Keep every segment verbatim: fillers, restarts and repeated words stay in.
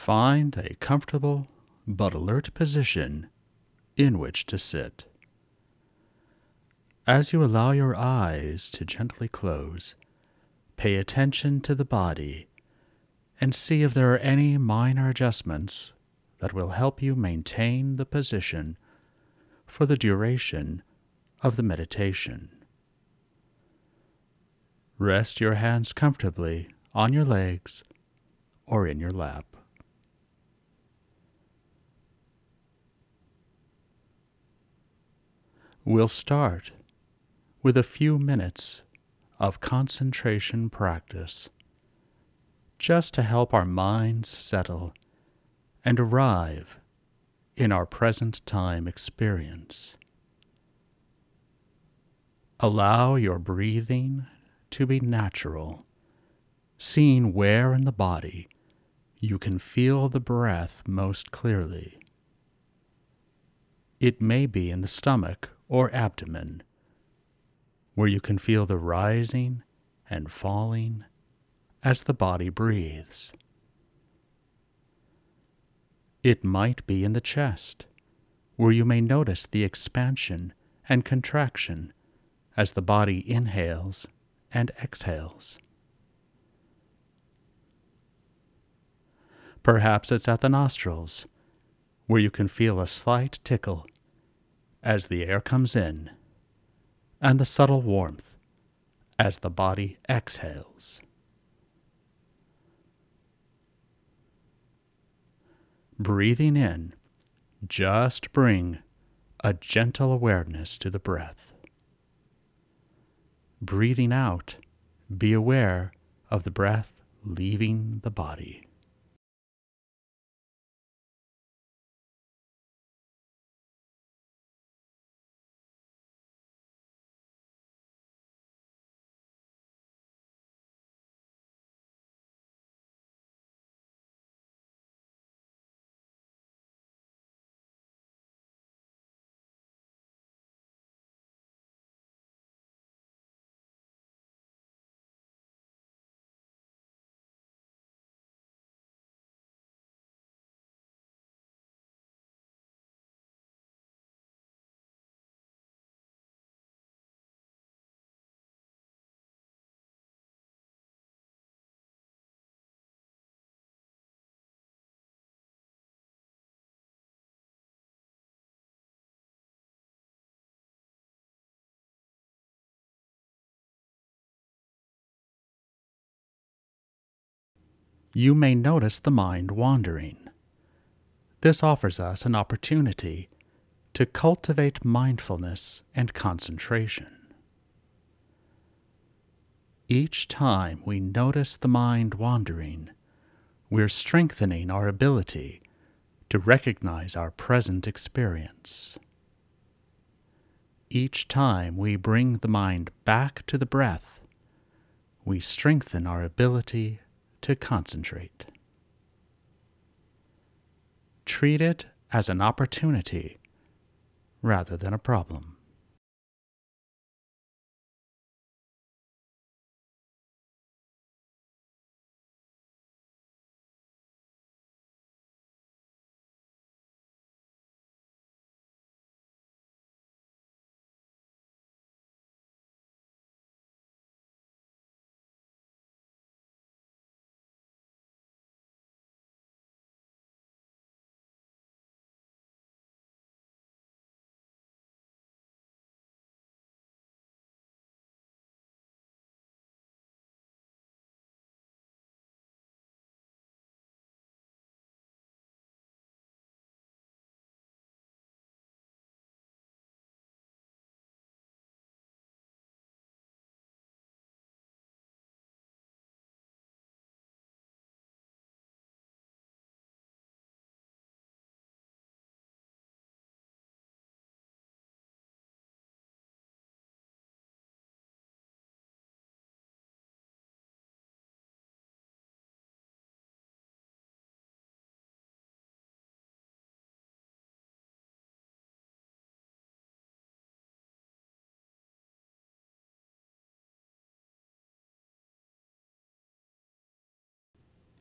Find a comfortable but alert position in which to sit. As you allow your eyes to gently close, pay attention to the body and see if there are any minor adjustments that will help you maintain the position for the duration of the meditation. Rest your hands comfortably on your legs or in your lap. We'll start with a few minutes of concentration practice, just to help our minds settle and arrive in our present time experience. Allow your breathing to be natural, seeing where in the body you can feel the breath most clearly. It may be in the stomach or abdomen, where you can feel the rising and falling as the body breathes. It might be in the chest, where you may notice the expansion and contraction as the body inhales and exhales. Perhaps it's at the nostrils, where you can feel a slight tickle as the air comes in, and the subtle warmth as the body exhales. Breathing in, just bring a gentle awareness to the breath. Breathing out, be aware of the breath leaving the body. You may notice the mind wandering. This offers us an opportunity to cultivate mindfulness and concentration. Each time we notice the mind wandering, we're strengthening our ability to recognize our present experience. Each time we bring the mind back to the breath, we strengthen our ability to concentrate. Treat it as an opportunity rather than a problem.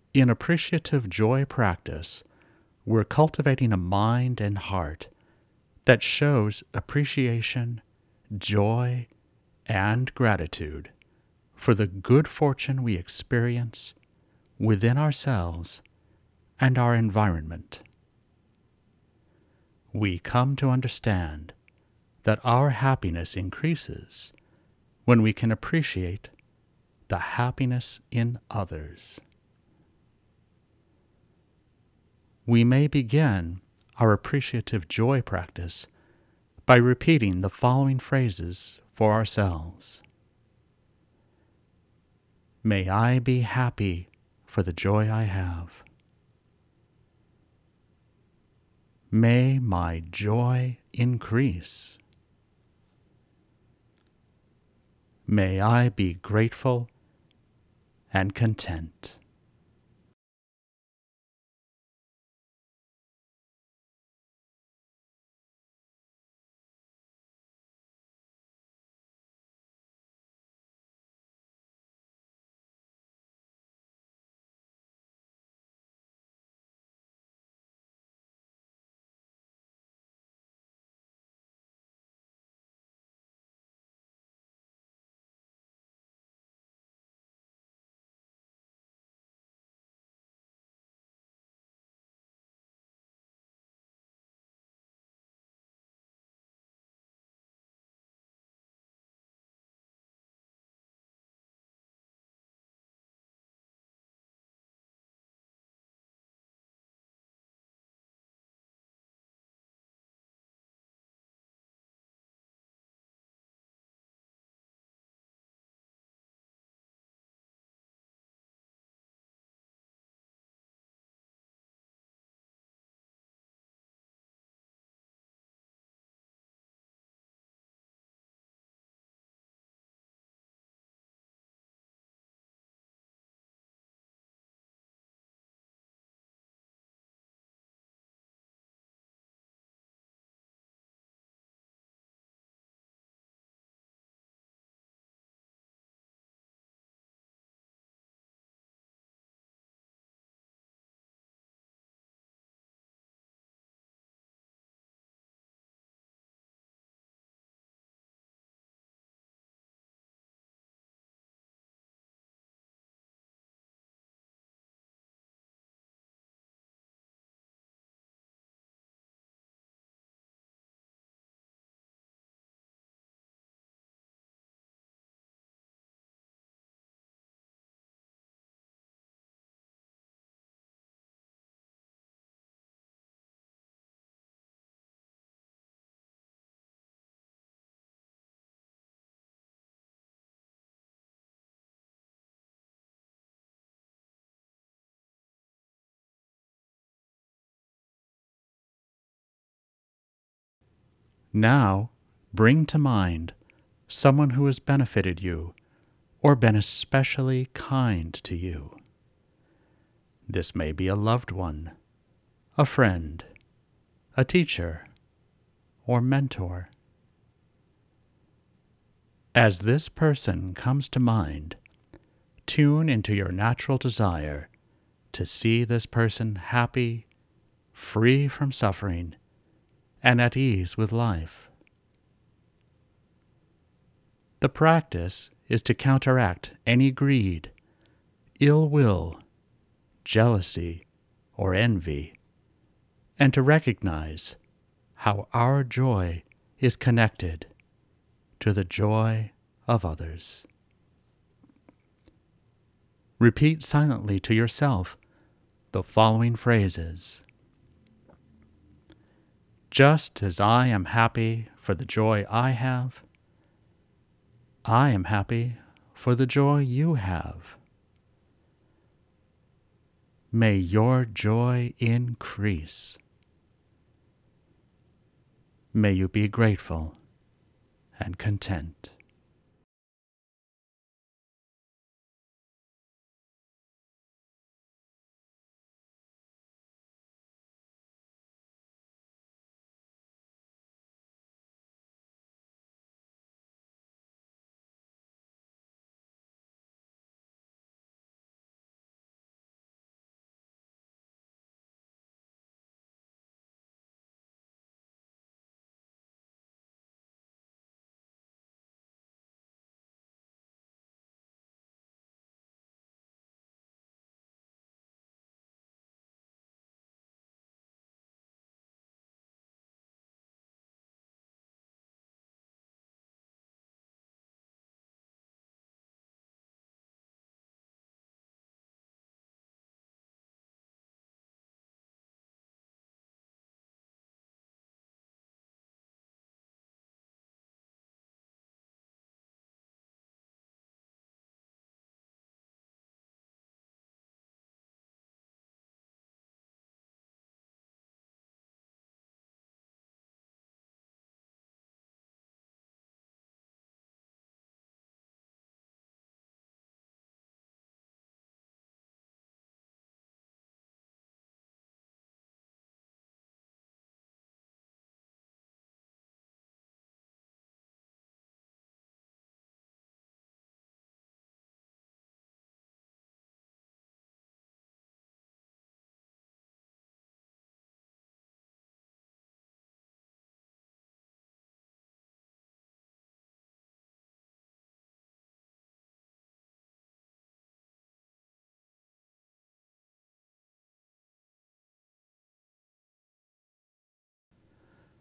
In appreciative joy practice, we're cultivating a mind and heart that shows appreciation, joy, and gratitude for the good fortune we experience within ourselves and our environment. We come to understand that our happiness increases when we can appreciate the happiness in others. We may begin our appreciative joy practice by repeating the following phrases for ourselves. May I be happy for the joy I have. May my joy increase. May I be grateful and content. Now, bring to mind someone who has benefited you or been especially kind to you. This may be a loved one, a friend, a teacher, or mentor. As this person comes to mind, tune into your natural desire to see this person happy, free from suffering, and at ease with life. The practice is to counteract any greed, ill will, jealousy, or envy, and to recognize how our joy is connected to the joy of others. Repeat silently to yourself the following phrases. Just as I am happy for the joy I have, I am happy for the joy you have. May your joy increase. May you be grateful and content.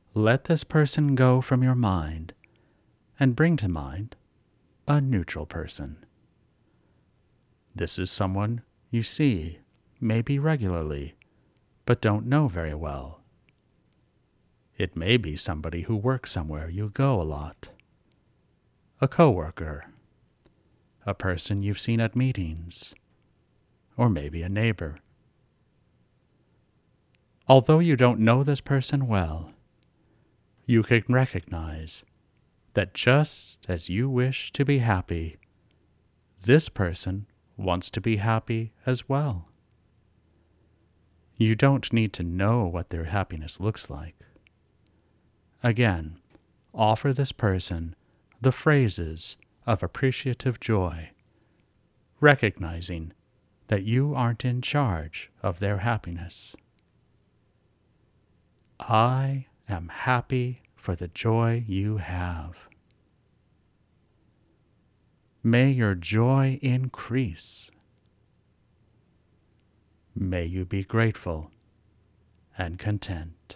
let this person go from your mind and bring to mind a neutral person. This is someone you see, maybe regularly, but don't know very well. It may be somebody who works somewhere you go a lot, a coworker, a person you've seen at meetings, or maybe a neighbor. Although you don't know this person well, you can recognize that just as you wish to be happy, this person wants to be happy as well. You don't need to know what their happiness looks like. Again, offer this person the phrases of appreciative joy, recognizing that you aren't in charge of their happiness. I am happy for the joy you have. May your joy increase. May you be grateful and content.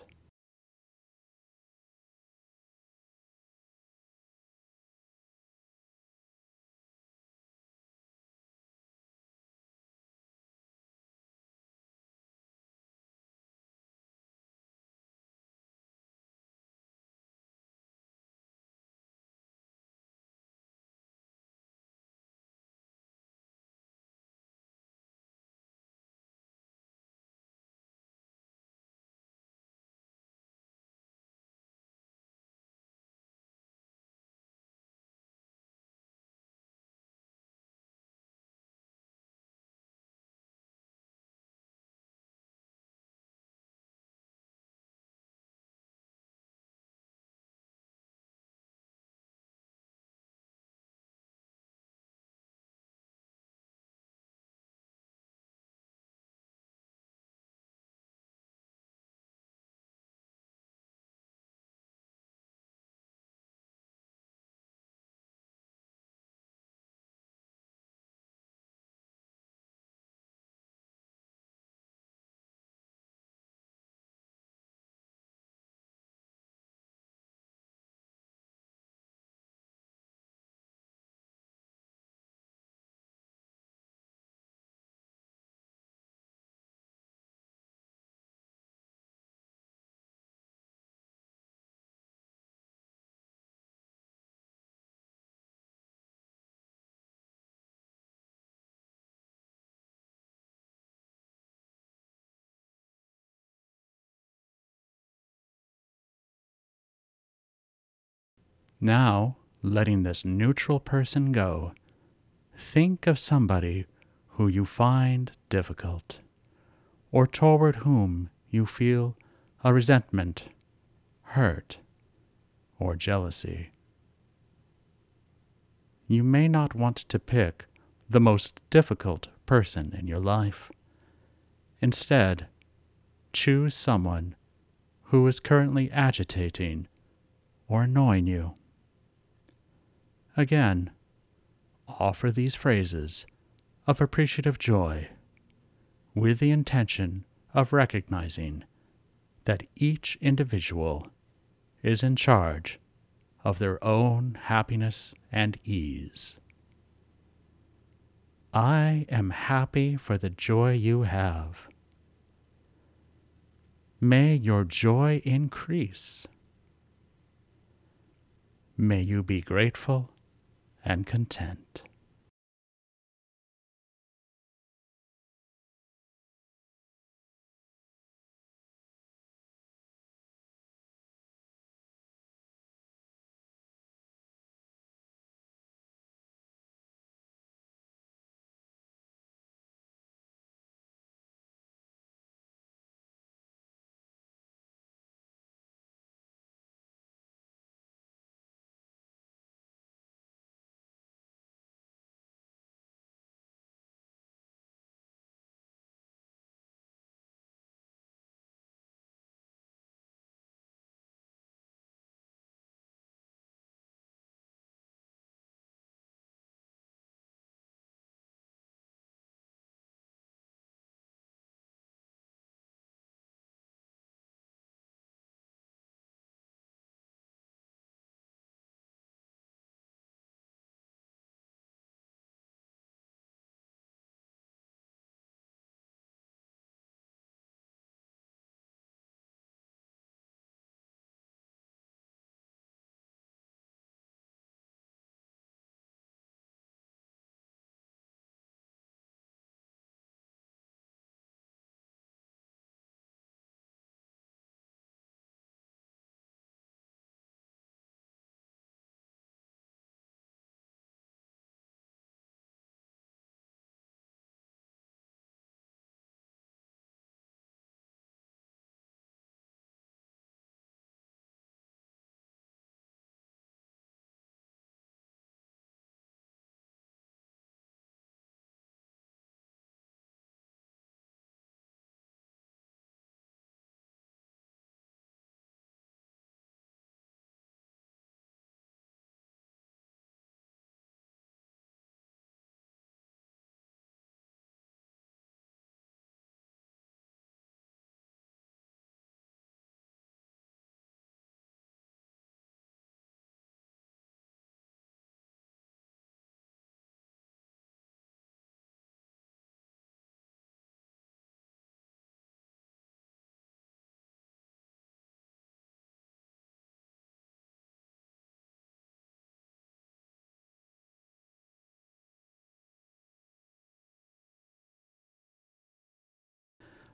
Now, letting this neutral person go, think of somebody who you find difficult, or toward whom you feel a resentment, hurt, or jealousy. You may not want to pick the most difficult person in your life. Instead, choose someone who is currently agitating or annoying you. Again, offer these phrases of appreciative joy with the intention of recognizing that each individual is in charge of their own happiness and ease. I am happy for the joy you have. May your joy increase. May you be grateful and content.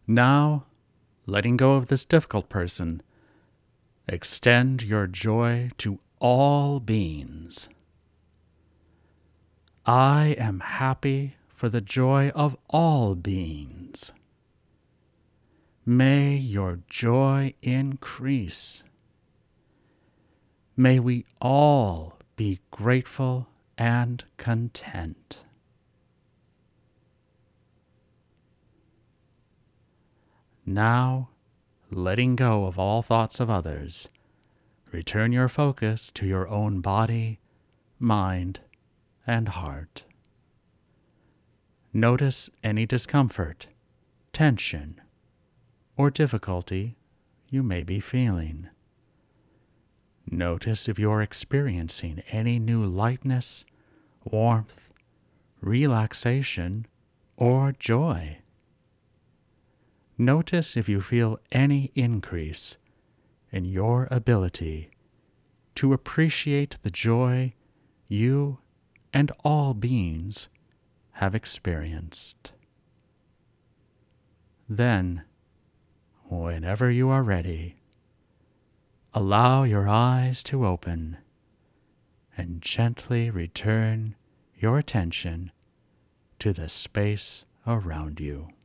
Now, letting go of this difficult person, extend your joy to all beings. I am happy for the joy of all beings. May your joy increase. May we all be grateful and content. Now, letting go of all thoughts of others, return your focus to your own body, mind, and heart. Notice any discomfort, tension, or difficulty you may be feeling. Notice if you're experiencing any new lightness, warmth, relaxation, or joy. Notice if you feel any increase in your ability to appreciate the joy you and all beings have experienced. Then, whenever you are ready, allow your eyes to open and gently return your attention to the space around you.